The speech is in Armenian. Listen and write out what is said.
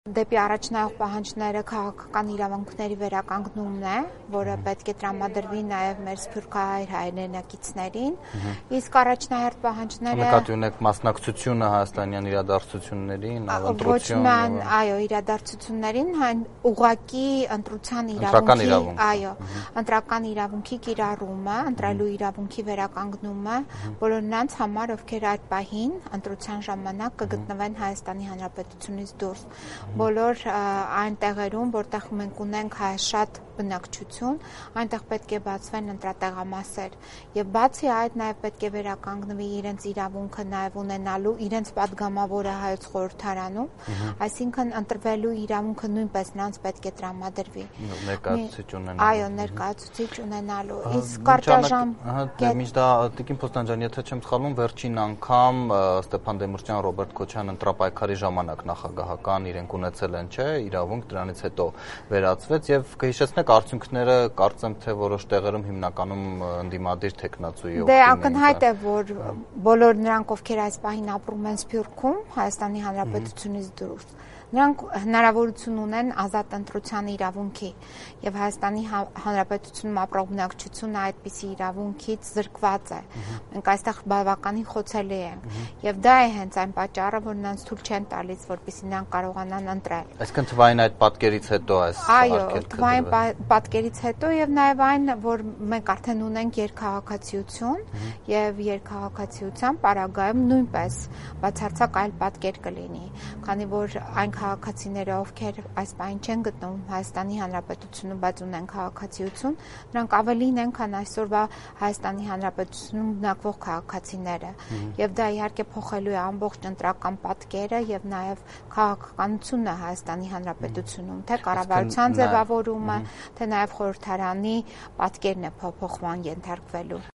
Դեպի առաջնայող պահանջները քաղաքական իրավունքների վերականգնումն է, որը պետք է տրամադրվի նաև մեր սփյուռքահայ հայրենակիցներին, իսկ առաջնահերթ պահանջները նկատի ունեք մասնակցությունը հայաստանյան իրադարձություններին, ընտրության, այո, իրադարձություններին, ուղղակի ընտրության իրավունքի, այո, ընտրական իրավունքի կիրառումը, ընտրելու իրավունքի վերականգնումը, բոլոր նրանց համար, ովքեր այդ պահին ընտրության ժամանակ կգտնվեն Հայաստանի Հանրապետությունից դուրս։ Բոլոր այն տեղերում, որտեղ մենք ունենք շատ բնակչություն, այնտեղ պետք է բացվեն ընտրատեղամասեր եւ բացի այդ նաեւ պետք է վերականգնվի իրենց իրավունքը նաեւ ունենալու իրենց падգամավորը հայոց խորհրդարանում, այսինքն ընտրվելու իրավունքը նույնպես նրանց պետք է տրամադրվի։ Ներկայացուցիչ ունենալու։ Այո, ներկայացուցիչ ունենալու։ Իսկ կարճաժամ Միշտ Տիկին Փոստանջան, եթե չեմ սխալվում, վերջին անգամ Ստեփան Դեմիրճյան, Ռոբերտ Քոչյան ընտրապայքարի ժամանակ նախագահական իրենք ունեցել են, չէ՞, իրավունք, դրանից հետո վերացվեց եւ կհիշեցնեք արդյունքները, կարծեմ թե որոշ տեղերում հիմնականում ընդդիմադիր թեկնածուի օգտին են։ Դե ակնհայտ է, որ բոլոր նրանք, ովքեր այս պահին ապրում են Սփյուռքում, Հայաստանի Հանրապետությունից դուրս, նրանք հնարավորություն ունեն ազատ ընտրության իրավունքի եւ Հայաստանի Հանրապետությունում ապրող բնակչությունը այդպիսի իրավունքից զրկված է։ Մենք այստեղ բավականին խոցելի ենք եւ դա է հենց այն պատճառը, որ նրանց թույլ չեն տալիս, որպեսզի նրանք կարողանան ընտրել։ Այսինքն թվային այդ պատկերից հետո այս արգելքը։ Այո, թվային պատկերից հետո եւ նաեւ այն, որ մենք արդեն ունենք երկհաղաքացիություն եւ երկհաղաքացիության պարագայում նույնպես բացարձակ այլ պատկեր կլինի, քանի որ այն քաղաքացիները, ովքեր այս պահին չեն գտնվում Հայաստանի Հանրապետությունում, բայց ունեն քաղաքացիություն, նրանք ավելին են, քան այսօրվա Հայաստանի Հանրապետությունում բնակվող քաղաքացիները։ Եվ դա իհարկե փոխելու է ամբողջ ընտրական պատկերը եւ նաեւ քաղաքականությունը Հայաստանի Հանրապետությունում, թե կառավարության ձևավորումը, թե նաեւ խորհրդարանի պատկերն է փոփոխման ենթարկվելու։